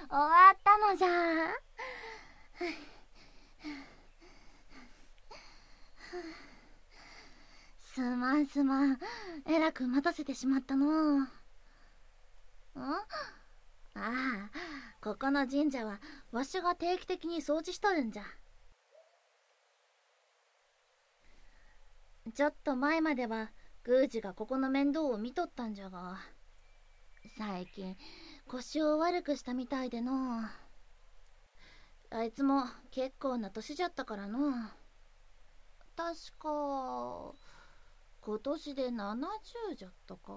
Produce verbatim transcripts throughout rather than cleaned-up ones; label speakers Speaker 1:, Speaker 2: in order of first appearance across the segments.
Speaker 1: 終わったのじゃ。すまんすまん、えらく待たせてしまったの。ん？ああ、ここの神社はわしが定期的に掃除しとるんじゃ。ちょっと前までは宮司がここの面倒を見とったんじゃが、最近腰を悪くしたみたいでの。あいつも結構な年じゃったからの。確か今年でななじゅうじゃったか。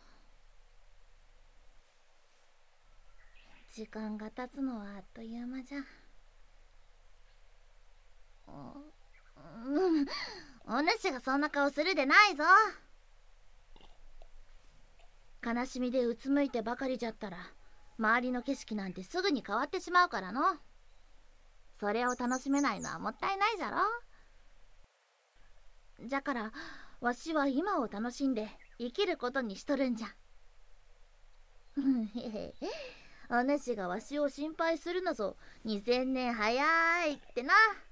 Speaker 1: 時間が経つのはあっという間じゃ。うん、お主がそんな顔するでないぞ。悲しみでうつむいてばかりじゃったら周りの景色なんてすぐに変わってしまうからの。それを楽しめないのはもったいないじゃろ。じゃからわしは今を楽しんで生きることにしとるんじゃ。お主がわしを心配するのぞにせんねん早いってな。